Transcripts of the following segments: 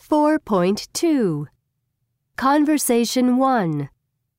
4.2 Conversation 1.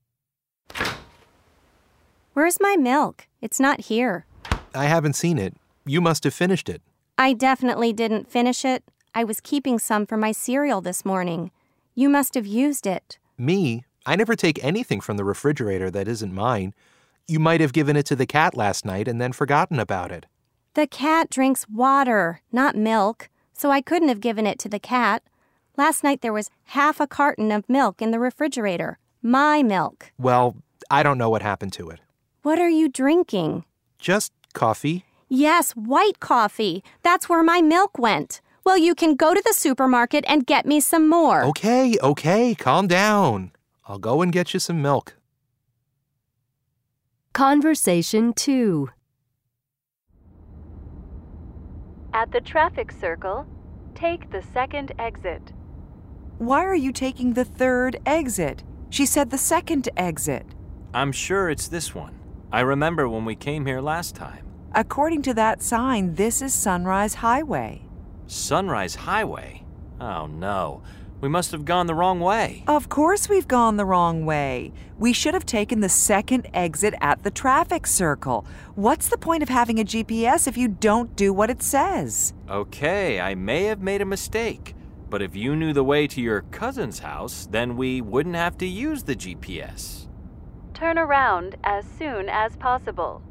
Where's my milk? It's not here. I haven't seen it. You must have finished it. I definitely didn't finish it. I was keeping some for my cereal this morning. You must have used it. Me? I never take anything from the refrigerator that isn't mine. You might have given it to the cat last night and then forgotten about it. The cat drinks water, not milk, so I couldn't have given it to the cat. Last night there was half a carton of milk in the refrigerator. My milk. Well, I don't know what happened to it. What are you drinking? Just coffee. Yes, white coffee. That's where my milk went. Well, you can go to the supermarket and get me some more. Okay, calm down. I'll go and get you some milk. Conversation 2. At the traffic circle, take the second exit. Why are you taking the third exit? She said the second exit. I'm sure it's this one. I remember when we came here last time. According to that sign, this is Sunrise Highway. Sunrise Highway? Oh no, we must have gone the wrong way. Of course we've gone the wrong way. We should have taken the second exit at the traffic circle. What's the point of having a GPS if you don't do what it says? Okay, I may have made a mistake. But if you knew the way to your cousin's house, then we wouldn't have to use the GPS. Turn around as soon as possible.